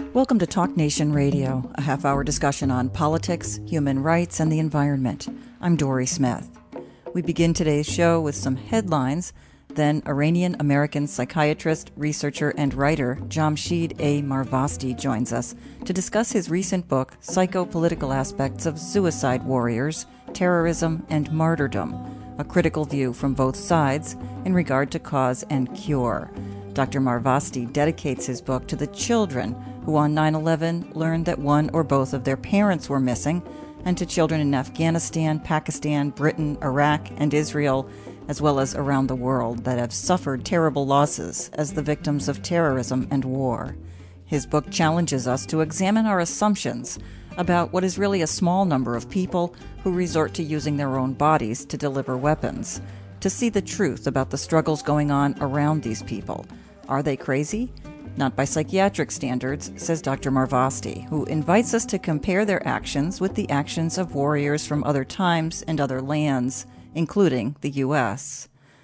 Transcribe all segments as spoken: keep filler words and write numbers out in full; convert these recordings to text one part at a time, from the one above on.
Welcome to Talk Nation Radio, a half-hour discussion on politics, human rights, and the environment. I'm Dory Smith. We begin today's show with some headlines. Then Iranian-American psychiatrist, researcher, and writer Jamshid A. Marvasti joins us to discuss his recent book, Psychopolitical Aspects of Suicide Warriors, Terrorism, and Martyrdom, a critical view from both sides in regard to cause and cure. Doctor Marvasti dedicates his book to the children who on nine eleven learned that one or both of their parents were missing, and to children in Afghanistan, Pakistan, Britain, Iraq, and Israel, as well as around the world, that have suffered terrible losses as the victims of terrorism and war. His book challenges us to examine our assumptions about what is really a small number of people who resort to using their own bodies to deliver weapons, to see the truth about the struggles going on around these people. Are they crazy? Not by psychiatric standards, says Doctor Marvasti, who invites us to compare their actions with the actions of warriors from other times and other lands, including the U S.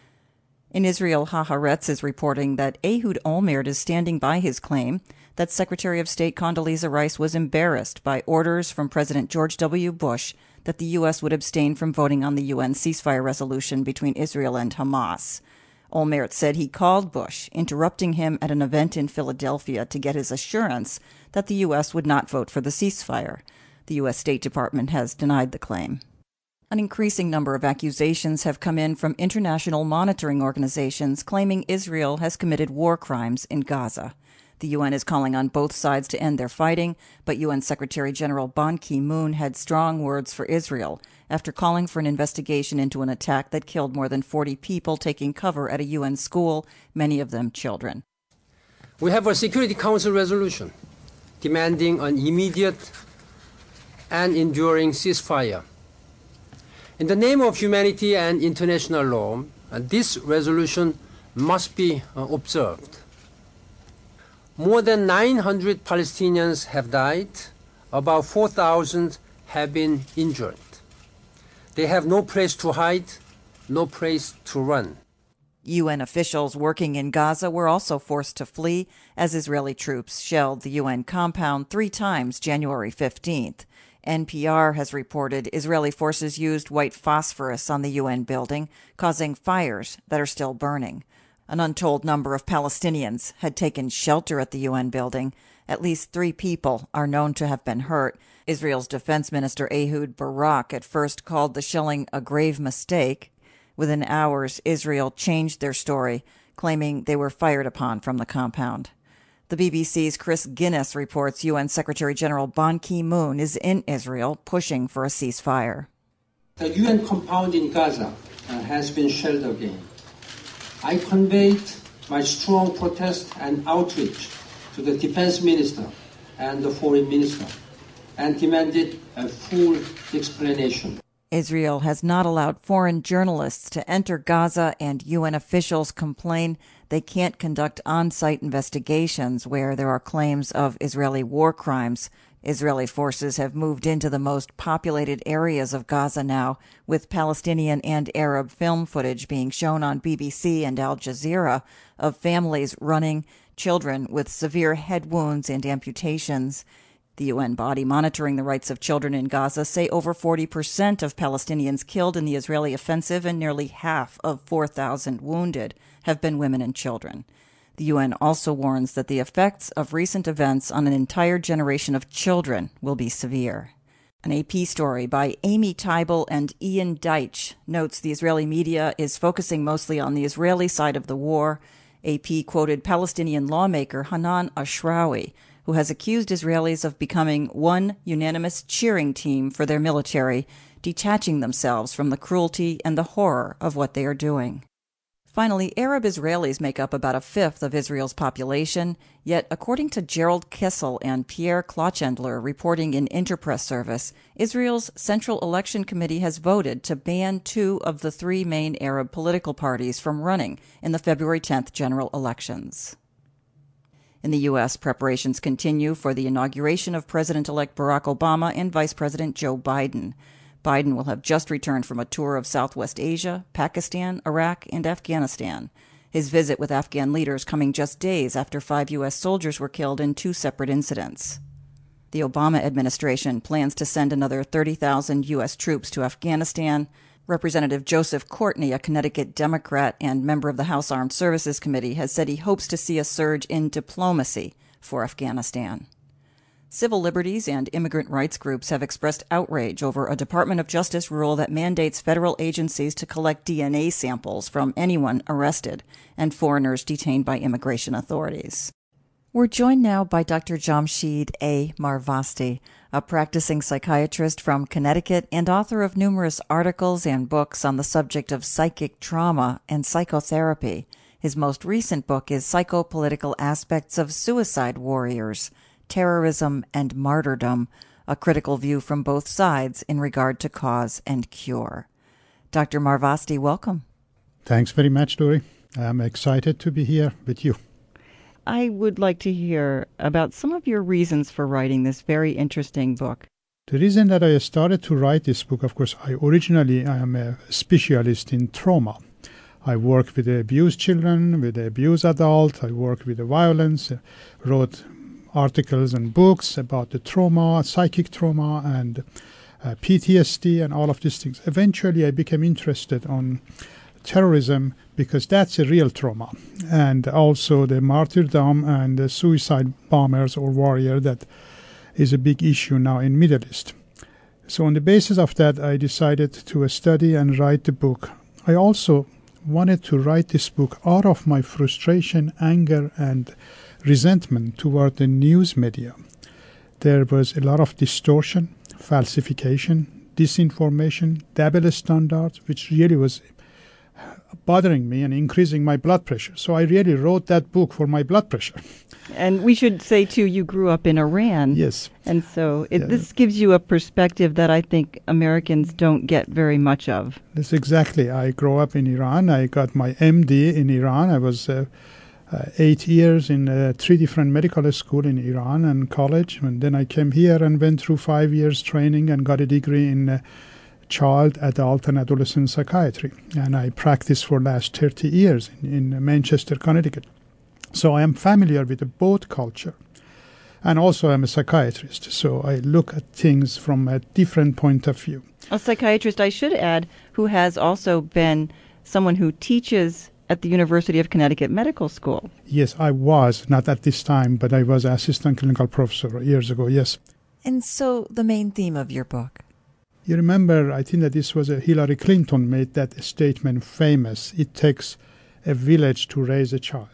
In Israel, Haaretz is reporting that Ehud Olmert is standing by his claim that Secretary of State Condoleezza Rice was embarrassed by orders from President George W. Bush that the U S would abstain from voting on the U N ceasefire resolution between Israel and Hamas. Olmert said he called Bush, interrupting him at an event in Philadelphia to get his assurance that the U S would not vote for the ceasefire. The U S State Department has denied the claim. An increasing number of accusations have come in from international monitoring organizations claiming Israel has committed war crimes in Gaza. The U N is calling on both sides to end their fighting, but U N Secretary General Ban Ki-moon had strong words for Israel after calling for an investigation into an attack that killed more than forty people taking cover at a U N school, many of them children. We have a Security Council resolution demanding an immediate and enduring ceasefire. In the name of humanity and international law, this resolution must be observed. More than nine hundred Palestinians have died. About four thousand have been injured. They have no place to hide, no place to run. U N officials working in Gaza were also forced to flee as Israeli troops shelled the U N compound three times January fifteenth. N P R has reported Israeli forces used white phosphorus on the U N building, causing fires that are still burning. An untold number of Palestinians had taken shelter at the U N building. At least three people are known to have been hurt. Israel's Defense Minister Ehud Barak at first called the shelling a grave mistake. Within hours, Israel changed their story, claiming they were fired upon from the compound. The B B C's Chris Guinness reports U N Secretary General Ban Ki-moon is in Israel pushing for a ceasefire. The U N compound in Gaza uh, has been shelled again. I conveyed my strong protest and outreach to the Defense Minister and the Foreign Minister and demanded a full explanation. Israel has not allowed foreign journalists to enter Gaza, and U N officials complain they can't conduct on-site investigations where there are claims of Israeli war crimes. Israeli forces have moved into the most populated areas of Gaza now, with Palestinian and Arab film footage being shown on B B C and Al Jazeera of families running, children with severe head wounds and amputations. The U N body monitoring the rights of children in Gaza say over forty percent of Palestinians killed in the Israeli offensive and nearly half of four thousand wounded have been women and children. The U N also warns that the effects of recent events on an entire generation of children will be severe. An A P story by Amy Teibel and Ian Deitch notes the Israeli media is focusing mostly on the Israeli side of the war. A P quoted Palestinian lawmaker Hanan Ashrawi, who has accused Israelis of becoming one unanimous cheering team for their military, detaching themselves from the cruelty and the horror of what they are doing. Finally, Arab Israelis make up about a fifth of Israel's population, yet according to Gerald Kissel and Pierre Klotzendler reporting in Interpress Service, Israel's Central Election Committee has voted to ban two of the three main Arab political parties from running in the February tenth general elections. In the U S, preparations continue for the inauguration of President-elect Barack Obama and Vice President Joe Biden. Biden will have just returned from a tour of Southwest Asia, Pakistan, Iraq, and Afghanistan. his visit with Afghan leaders coming just days after five U S soldiers were killed in two separate incidents. The Obama administration plans to send another thirty thousand U S troops to Afghanistan. Representative Joseph Courtney, a Connecticut Democrat and member of the House Armed Services Committee, has said he hopes to see a surge in diplomacy for Afghanistan. Civil liberties and immigrant rights groups have expressed outrage over a Department of Justice rule that mandates federal agencies to collect D N A samples from anyone arrested and foreigners detained by immigration authorities. We're joined now by Doctor Jamshid A. Marvasti, a practicing psychiatrist from Connecticut and author of numerous articles and books on the subject of psychic trauma and psychotherapy. His most recent book is Psychopolitical Aspects of Suicide Warriors, Terrorism and Martyrdom, a critical view from both sides in regard to cause and cure. Doctor Marvasti, welcome. Thanks very much, Dory. I'm excited to be here with you. I would like to hear about some of your reasons for writing this very interesting book. The reason that I started to write this book, of course, I originally I am a specialist in trauma. I work with abused children, with abused adults. I work with the violence, uh, wrote articles and books about the trauma, psychic trauma, and uh, P T S D, and all of these things. Eventually, I became interested on terrorism because that's a real trauma, and also the martyrdom and the suicide bombers or warrior that is a big issue now in Middle East. So on the basis of that, I decided to study and write the book. I also wanted to write this book out of my frustration, anger, and resentment toward the news media. There was a lot of distortion, falsification, disinformation, double standards, which really was bothering me and increasing my blood pressure. So I really wrote that book for my blood pressure. And we should say, too, you grew up in Iran. Yes. And so it, yeah. this gives you a perspective that I think Americans don't get very much of. That's exactly. I grew up in Iran. I got my M D in Iran. I was uh, uh, eight years in uh, three different medical schools in Iran and college. And then I came here and went through five years training and got a degree in uh, child, adult, and adolescent psychiatry. And I practiced for the last thirty years in, in Manchester, Connecticut. So I am familiar with both culture. And also I'm a psychiatrist, so I look at things from a different point of view. A psychiatrist, I should add, who has also been someone who teaches at the University of Connecticut Medical School. Yes, I was, not at this time, but I was assistant clinical professor years ago, yes. And so the main theme of your book? You remember, I think that this was a Hillary Clinton made that statement famous. It takes a village to raise a child.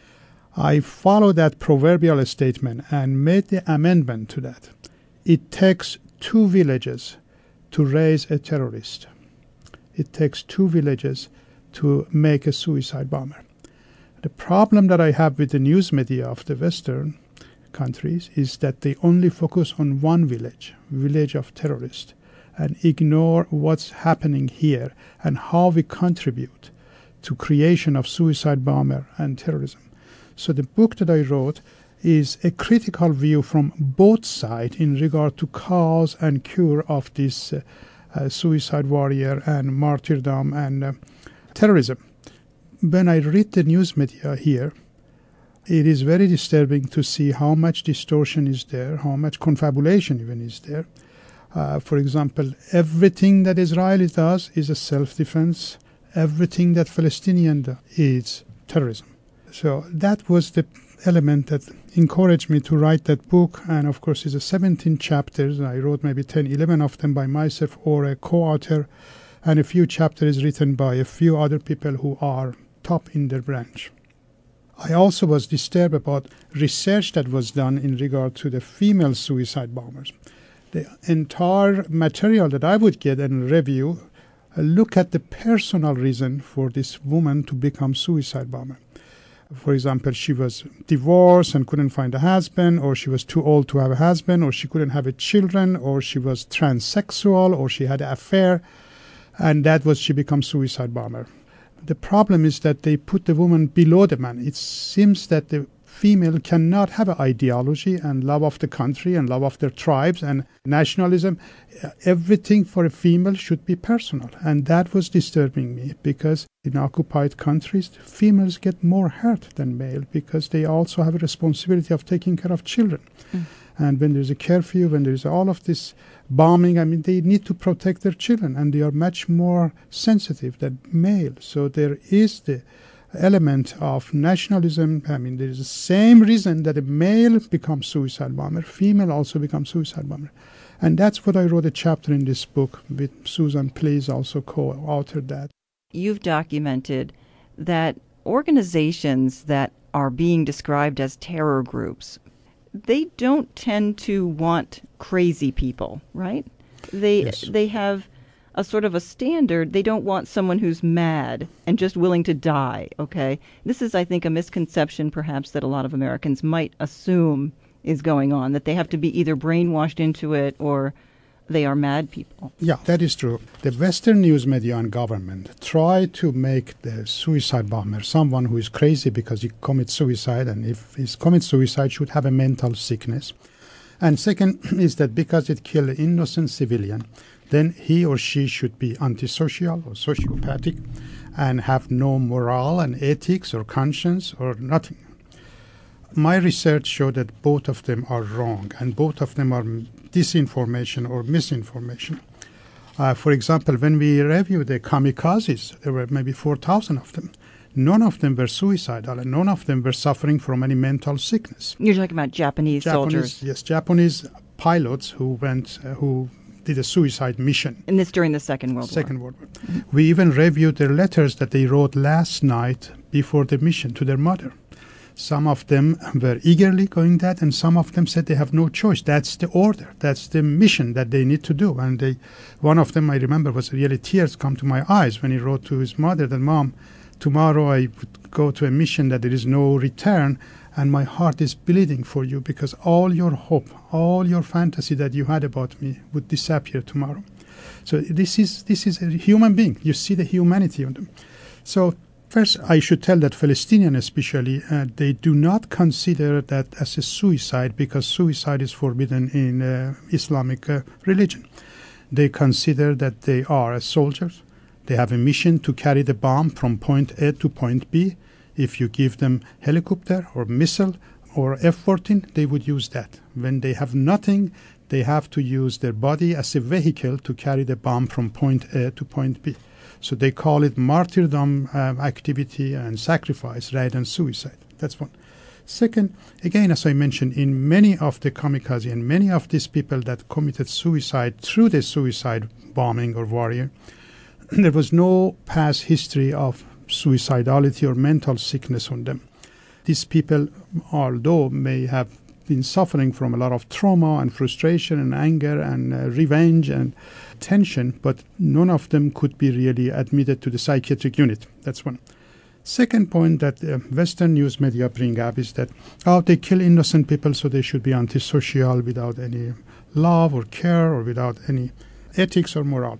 I followed that proverbial statement and made the amendment to that. It takes two villages to raise a terrorist. It takes two villages to make a suicide bomber. The problem that I have with the news media of the Western countries is that they only focus on one village, village of terrorists, and ignore what's happening here and how we contribute to creation of suicide bomber and terrorism. So the book that I wrote is a critical view from both sides in regard to cause and cure of this uh, uh, suicide warrior and martyrdom and uh, terrorism. When I read the news media here, it is very disturbing to see how much distortion is there, how much confabulation even is there. Uh, for example, everything that Israel does is a self-defense. Everything that Palestinian does is terrorism. So that was the element that encouraged me to write that book. And of course, it's a seventeen chapters. I wrote maybe ten, eleven of them by myself or a co-author, and a few chapters written by a few other people who are top in their branch. I also was disturbed about research that was done in regard to the female suicide bombers. The entire material that I would get and review uh, look at the personal reason for this woman to become suicide bomber. For example, she was divorced and couldn't find a husband, or she was too old to have a husband, or she couldn't have a children, or she was transsexual, or she had an affair, and that was she became suicide bomber. The problem is that they put the woman below the man. It seems that the female cannot have an ideology and love of the country and love of their tribes and nationalism. Everything for a female should be personal. And that was disturbing me because In occupied countries, females get more hurt than male because they also have a responsibility of taking care of children. Mm. And when there's a curfew, when there's all of this bombing, I mean, they need to protect their children, and they are much more sensitive than male. So there is the element of nationalism. I mean, there is the same reason that a male becomes suicide bomber, female also becomes suicide bomber. And that's what I wrote a chapter in this book with Susan Please, also co-authored that. You've documented that organizations that are being described as terror groups, they don't tend to want crazy people, right? They Yes. they have a sort of a standard. They don't want someone who's mad and just willing to die, okay? This is, I think, a misconception perhaps that a lot of Americans might assume is going on, that they have to be either brainwashed into it or they are mad people. Yeah, that is true. The Western news media and government try to make the suicide bomber someone who is crazy because he commits suicide, and if he commits suicide should have a mental sickness. And second is that because it killed an innocent civilian, then he or she should be antisocial or sociopathic and have no moral and ethics or conscience or nothing. My research showed that both of them are wrong, and both of them are disinformation or misinformation. Uh, for example, when we reviewed the kamikazes, there were maybe four thousand of them. None of them were suicidal, and none of them were suffering from any mental sickness. You're talking about Japanese, Japanese soldiers. Yes, Japanese pilots who went, uh, who did a suicide mission. And this during the Second World Second War. World War. Mm-hmm. We even reviewed their letters that they wrote last night before the mission to their mother. Some of them were eagerly going that, and some of them said they have no choice. That's the order. That's the mission that they need to do. And they, one of them, I remember, was really tears come to my eyes when he wrote to his mother that, Mom, tomorrow I would go to a mission that there is no return, and my heart is bleeding for you because all your hope, all your fantasy that you had about me would disappear tomorrow. So this is this is a human being. You see the humanity of them. So first, I should tell that Palestinians especially, uh, they do not consider that as a suicide because suicide is forbidden in uh, Islamic uh, religion. They consider that they are soldiers. They have a mission to carry the bomb from point A to point B. If you give them helicopter or missile or F fourteen, they would use that. When they have nothing, they have to use their body as a vehicle to carry the bomb from point A to point B. So they call it martyrdom uh, activity and sacrifice rather than suicide. That's one. Second, again, as I mentioned, in many of the kamikaze and many of these people that committed suicide through the suicide bombing or warrior, there was no past history of suicidality or mental sickness on them. These people, although may have been suffering from a lot of trauma and frustration and anger and uh, revenge and tension, but none of them could be really admitted to the psychiatric unit. That's one. Second point that uh, Western news media bring up is that, oh, they kill innocent people, so they should be antisocial without any love or care or without any ethics or moral.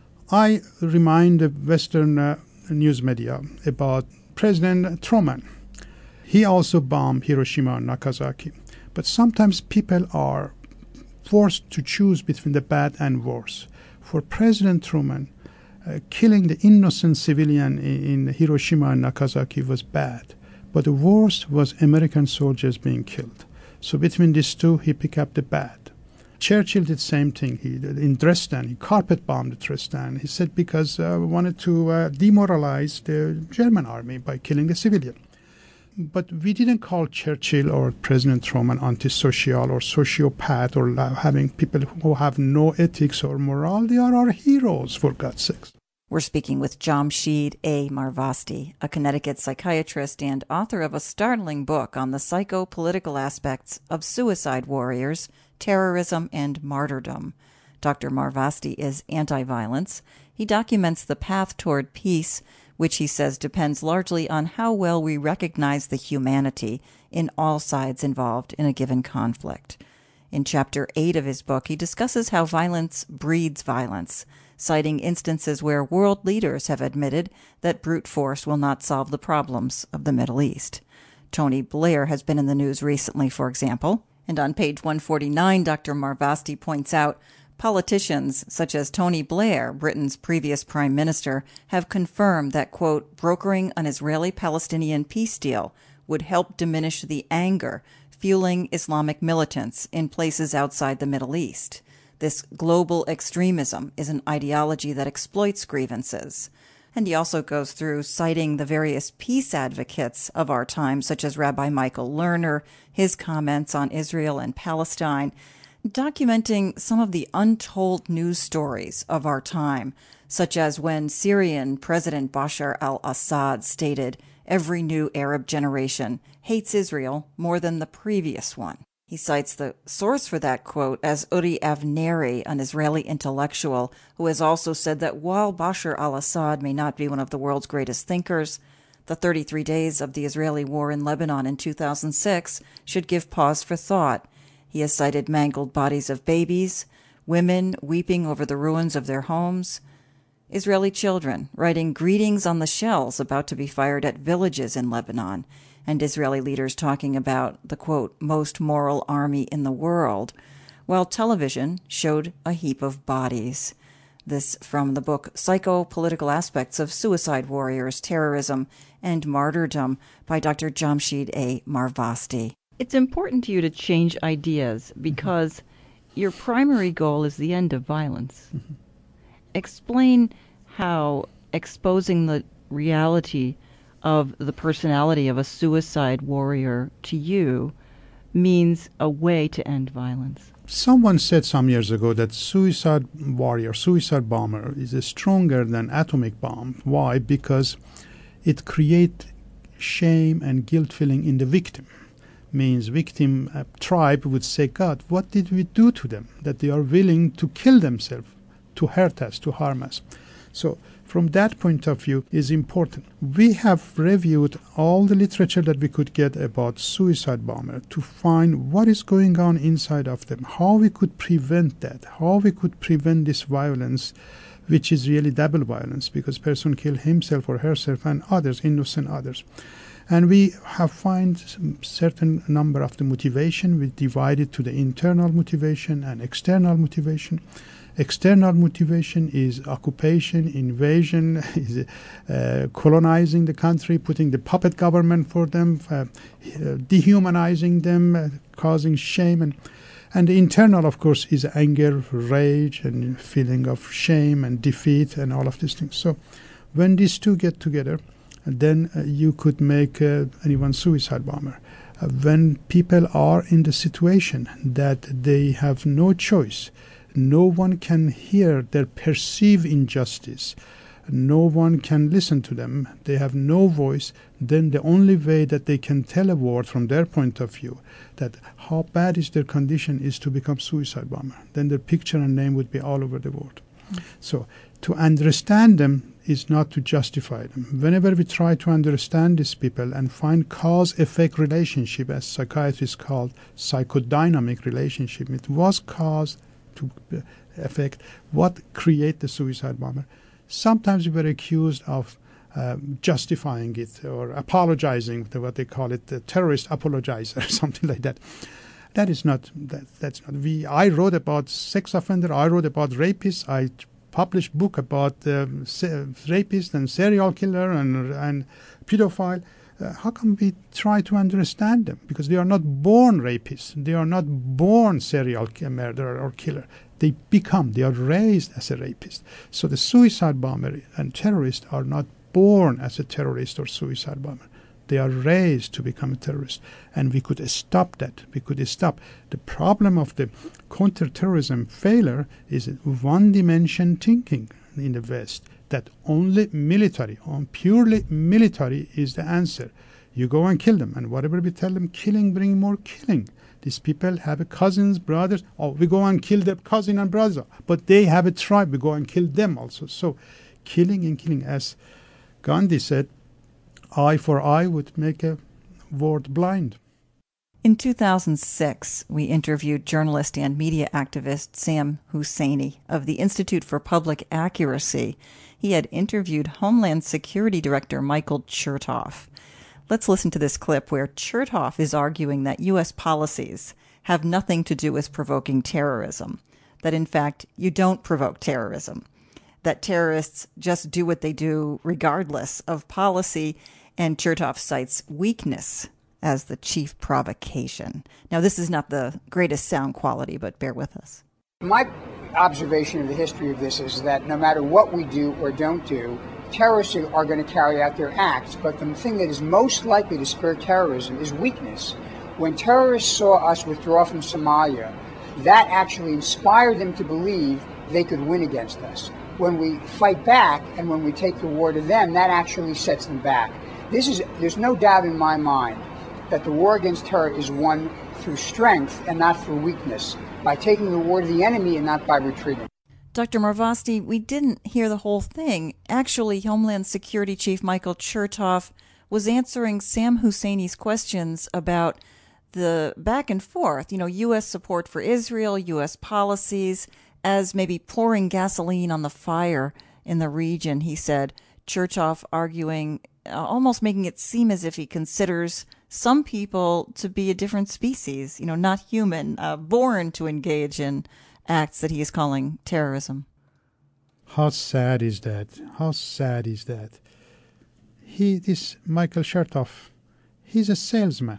I remind the Western uh, news media about President Truman. He also bombed Hiroshima and Nagasaki. But sometimes people are forced to choose between the bad and worse. For President Truman, uh, killing the innocent civilian in, in Hiroshima and Nagasaki was bad. But the worst was American soldiers being killed. So between these two, he picked up the bad. Churchill did the same thing. He did in Dresden. He carpet bombed Dresden. He said because uh, wanted to uh, demoralize the German army by killing the civilian. But we didn't call Churchill or President Truman antisocial or sociopath or uh, having people who have no ethics or morale. They are our heroes, for God's sakes. We're speaking with Jamshid A. Marvasti, a Connecticut psychiatrist and author of a startling book on the psycho-political aspects of suicide warriors, terrorism, and martyrdom. Doctor Marvasti is anti-violence. He documents the path toward peace, which he says depends largely on how well we recognize the humanity in all sides involved in a given conflict. In Chapter eight of his book, he discusses how violence breeds violence, citing instances where world leaders have admitted that brute force will not solve the problems of the Middle East. Tony Blair has been in the news recently, for example, and on page one forty-nine, Doctor Marvasti points out Politicians such as Tony Blair, Britain's previous prime minister, have confirmed that, quote, brokering an Israeli-Palestinian peace deal would help diminish the anger fueling Islamic militants in places outside the Middle East. This global extremism is an ideology that exploits grievances. And he also goes through citing the various peace advocates of our time, such as Rabbi Michael Lerner, his comments on Israel and Palestine, documenting some of the untold news stories of our time, such as when Syrian President Bashar al-Assad stated, "Every new Arab generation hates Israel more than the previous one." He cites the source for that quote as Uri Avneri, an Israeli intellectual, who has also said that while Bashar al-Assad may not be one of the world's greatest thinkers, the thirty-three days of the Israeli war in Lebanon in two thousand six should give pause for thought. He has cited mangled bodies of babies, women weeping over the ruins of their homes, Israeli children writing greetings on the shells about to be fired at villages in Lebanon, and Israeli leaders talking about the, quote, most moral army in the world, while television showed a heap of bodies. This from the book Psycho-Political Aspects of Suicide Warriors, Terrorism, and Martyrdom by Doctor Jamshid A. Marvasti. It's important to you to change ideas because mm-hmm. your primary goal is the end of violence. Mm-hmm. Explain how exposing the reality of the personality of a suicide warrior to you means a way to end violence. Someone said some years ago that suicide warrior, suicide bomber is stronger than atomic bomb. Why? Because it creates shame and guilt feeling in the victim. Means victim uh, tribe would say, God, what did we do to them that they are willing to kill themselves, to hurt us, to harm us? So from that point of view is important. We have reviewed all the literature that we could get about suicide bomber to find what is going on inside of them, how we could prevent that, how we could prevent this violence, which is really double violence because person kill himself or herself and others, innocent others. And we have found certain number of the motivation. We divide it to the internal motivation and external motivation. External motivation is occupation, invasion, is uh, colonizing the country, putting the puppet government for them, uh, uh, dehumanizing them, uh, causing shame. And, and the internal, of course, is anger, rage, and feeling of shame and defeat and all of these things. So when these two get together, then uh, you could make uh, anyone suicide bomber. Uh, when people are in the situation that they have no choice, no one can hear their perceived injustice, no one can listen to them, they have no voice, then the only way that they can tell a world from their point of view that how bad is their condition is to become suicide bomber. Then their picture and name would be all over the world. Mm. So to understand them is not to justify them. Whenever we try to understand these people and find cause-effect relationship, as psychiatrists call psychodynamic relationship, it was cause to effect, what create the suicide bomber. Sometimes we were accused of um, justifying it or apologizing, to what they call it, the terrorist apologizer, something like that. That is not, that, that's not, we, I wrote about sex offender, I wrote about rapists, I published book about uh, rapist and serial killer and, and pedophile. Uh, how can we try to understand them? Because they are not born rapists. They are not born serial murderer or killer. They become, they are raised as a rapist. So the suicide bomber and terrorist are not born as a terrorist or suicide bomber. They are raised to become a terrorist. And we could stop that. We could stop. The problem of the counterterrorism failure is one-dimension thinking in the West, that only military, on purely military is the answer. You go and kill them. And whatever we tell them, killing bring more killing. These people have a cousins, brothers. Oh, we go and kill their cousin and brother. But they have a tribe. We go and kill them also. So killing and killing. As Gandhi said, eye for eye would make a world blind. In two thousand six, we interviewed journalist and media activist Sam Husseini of the Institute for Public Accuracy. He had interviewed Homeland Security Director Michael Chertoff. Let's listen to this clip where Chertoff is arguing that U S policies have nothing to do with provoking terrorism, that, in fact, you don't provoke terrorism, that terrorists just do what they do regardless of policy, and Chertoff cites weakness as the chief provocation. Now, this is not the greatest sound quality, but bear with us. My observation of the history of this is that no matter what we do or don't do, terrorists are going to carry out their acts, but the thing that is most likely to spur terrorism is weakness. When terrorists saw us withdraw from Somalia, that actually inspired them to believe they could win against us. When we fight back and when we take the war to them, that actually sets them back. This is, there's no doubt in my mind that the war against terror is won through strength and not through weakness, by taking the war to the enemy and not by retreating. Doctor Marvasti, we didn't hear the whole thing. Actually, Homeland Security Chief Michael Chertoff was answering Sam Husseini's questions about the back and forth, you know, U S support for Israel, U S policies, as maybe pouring gasoline on the fire in the region, he said. Chertoff arguing, uh, almost making it seem as if he considers some people to be a different species, you know, not human, uh, born to engage in acts that he is calling terrorism. How sad is that? How sad is that? He, this Michael Chertoff, he's a salesman,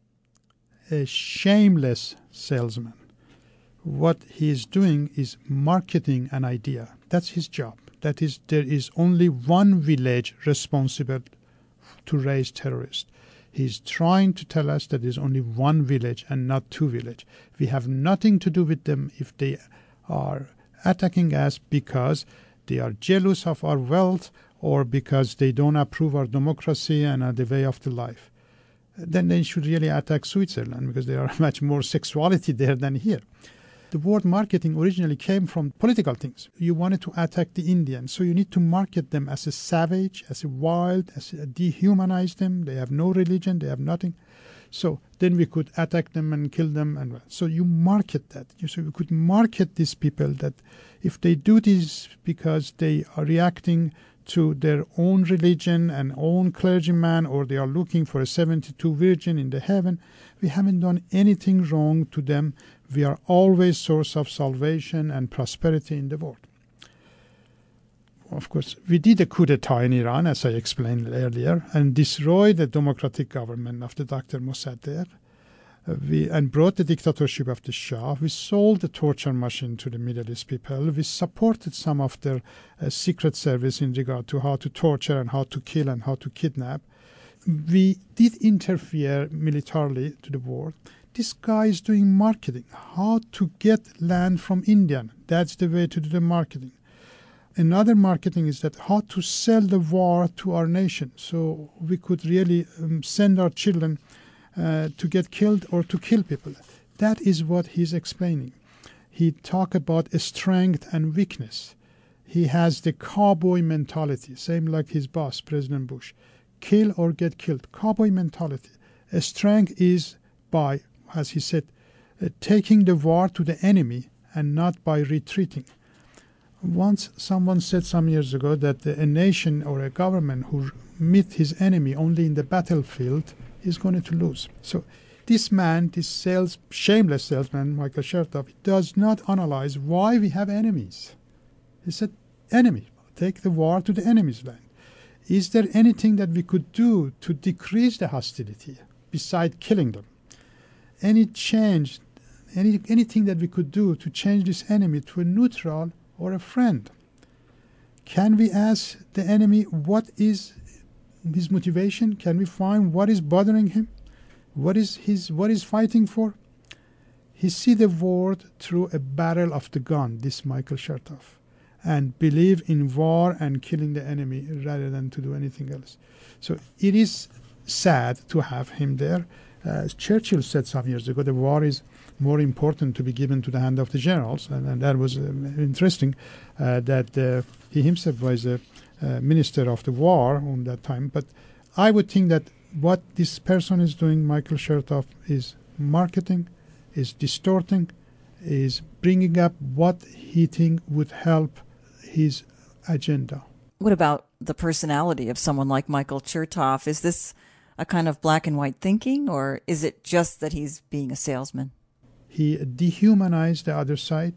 a shameless salesman. What he is doing is marketing an idea. That's his job. That is, there is only one village responsible to raise terrorists. He's trying to tell us that there's only one village and not two villages. We have nothing to do with them if they are attacking us because they are jealous of our wealth or because they don't approve our democracy and uh, the way of the life. Then they should really attack Switzerland because there are much more sexuality there than here. The word marketing originally came from political things. You wanted to attack the Indians, so you need to market them as a savage, as a wild, as a dehumanize them. They have no religion, they have nothing. So then we could attack them and kill them. And so you market that. So you could market these people that if they do this because they are reacting to their own religion and own clergyman, or they are looking for a seventy-two virgin in the heaven, we haven't done anything wrong to them. We are always source of salvation and prosperity in the world. Of course, we did a coup d'etat in Iran, as I explained earlier, and destroyed the democratic government of the Doctor Mossadegh. Uh, we, and brought the dictatorship of the Shah. We sold the torture machine to the Middle East people. We supported some of their uh, secret service in regard to how to torture and how to kill and how to kidnap. We did interfere militarily to the war. This guy is doing marketing, how to get land from India. That's the way to do the marketing. Another marketing is that how to sell the war to our nation so we could really um, send our children uh, to get killed or to kill people. That is what he's explaining. He talk about strength and weakness. He has the cowboy mentality, same like his boss, President Bush. Kill or get killed. Cowboy mentality. A strength is by, as he said, uh, taking the war to the enemy and not by retreating. Once someone said some years ago that a nation or a government who meet his enemy only in the battlefield is going to lose. So this man, this sales, shameless salesman, Michael Chertoff, does not analyze why we have enemies. He said, enemy, take the war to the enemy's land. Is there anything that we could do to decrease the hostility besides killing them? Any change, any anything that we could do to change this enemy to a neutral or a friend? Can we ask the enemy what is his motivation? Can we find what is bothering him? What is his what is fighting for? He see the world through a barrel of the gun, this Michael Chertoff, and believe in war and killing the enemy rather than to do anything else. So it is sad to have him there. As Churchill said some years ago, the war is more important to be given to the hand of the generals, and, and that was uh, interesting uh, that uh, he himself was a uh, minister of the war on that time. But I would think that what this person is doing, Michael Chertoff, is marketing, is distorting, is bringing up what he thinks would help his agenda. What about the personality of someone like Michael Chertoff? Is this a kind of black and white thinking, or is it just that he's being a salesman? He dehumanized the other side.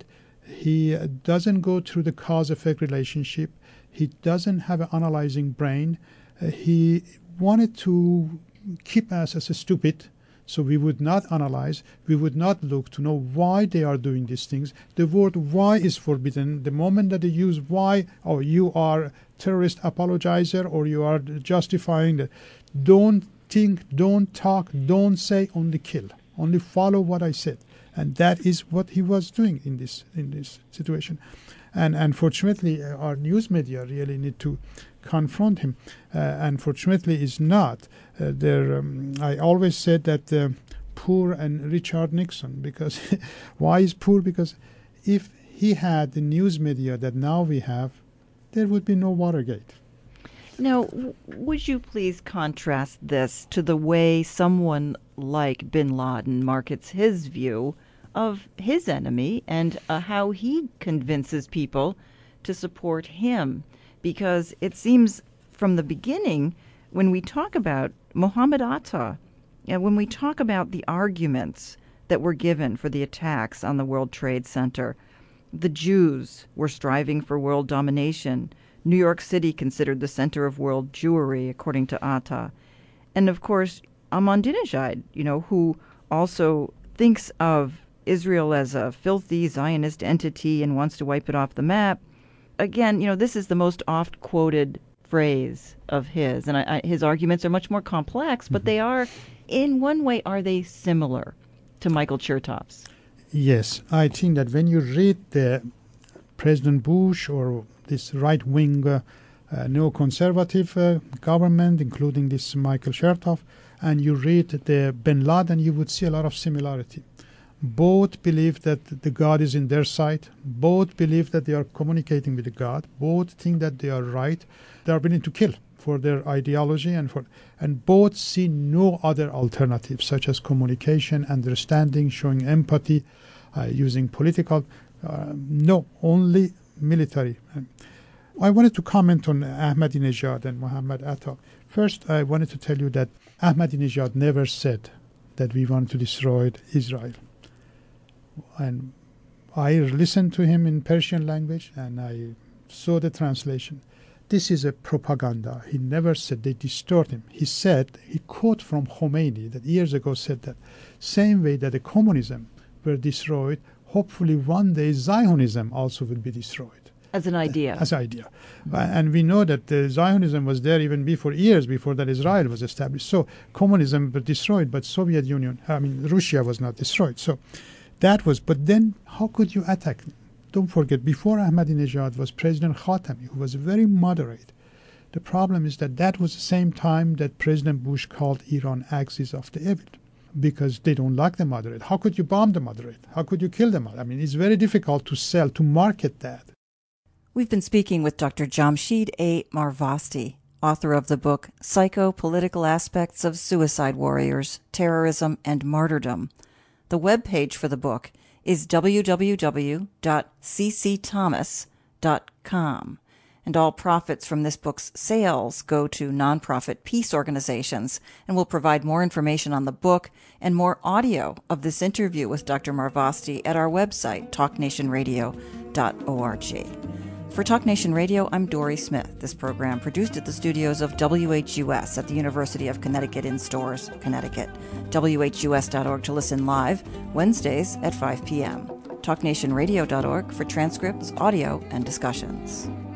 He uh, doesn't go through the cause-effect relationship. He doesn't have an analyzing brain. Uh, he wanted to keep us as a stupid, so we would not analyze, we would not look to know why they are doing these things. The word why is forbidden. The moment that they use why, oh, you are terrorist apologizer or you are justifying that. Don't think, don't talk, don't say, only kill. Only follow what I said. And that is what he was doing in this in this situation. And unfortunately, uh, our news media really need to confront him. Uh, unfortunately, is not. Uh, there, um, I always said that uh, poor and Richard Nixon, because why is poor? Because if he had the news media that now we have, there would be no Watergate. Now, w- would you please contrast this to the way someone like bin Laden markets his view of his enemy and uh, how he convinces people to support him? Because it seems from the beginning, when we talk about Mohammed Atta, and when we talk about the arguments that were given for the attacks on the World Trade Center, the Jews were striving for world domination. New York City considered the center of world Jewry, according to Atta. And of course, Ahmadinejad, you know, who also thinks of Israel as a filthy Zionist entity and wants to wipe it off the map. Again, you know, this is the most oft-quoted phrase of his, and I, I, his arguments are much more complex, but they are, in one way, are they similar to Michael Chertoff's? Yes, I think that when you read the President Bush or this right-wing uh, uh, neoconservative uh, government, including this Michael Chertoff, and you read the bin Laden, you would see a lot of similarity. Both believe that the God is in their side. Both believe that they are communicating with the God. Both think that they are right. They are willing to kill for their ideology, and for and both see no other alternative, such as communication, understanding, showing empathy, uh, using political. Uh, no, only military. I wanted to comment on Ahmadinejad and Mohammed Atta. First, I wanted to tell you that Ahmadinejad never said that we want to destroy Israel. And I listened to him in Persian language and I saw the translation. This is a propaganda. He never said they distort him. He said, he quote from Khomeini that years ago said that same way that the communism were destroyed, hopefully one day Zionism also will be destroyed. As an idea. As an idea. Mm-hmm. And we know that uh, Zionism was there even before, years before that Israel was established. So communism was destroyed, but Soviet Union, I mean, Russia was not destroyed. So that was, but then how could you attack? Don't forget, before Ahmadinejad was President Khatami, who was very moderate. The problem is that that was the same time that President Bush called Iran axis of the evil, because they don't like the moderate. How could you bomb the moderate? How could you kill them? I mean, it's very difficult to sell, to market that. We've been speaking with Doctor Jamshid A. Marvasti, author of the book Psycho-Political Aspects of Suicide Warriors, Terrorism, and Martyrdom. The webpage for the book is w w w dot c c thomas dot com, and all profits from this book's sales go to nonprofit peace organizations, and we'll provide more information on the book and more audio of this interview with Doctor Marvasti at our website, talk nation radio dot org. For Talk Nation Radio, I'm Dory Smith. This program produced at the studios of W H U S at the University of Connecticut in Storrs, Connecticut. w h u s dot org to listen live, Wednesdays at five p.m. talk nation radio dot org for transcripts, audio, and discussions.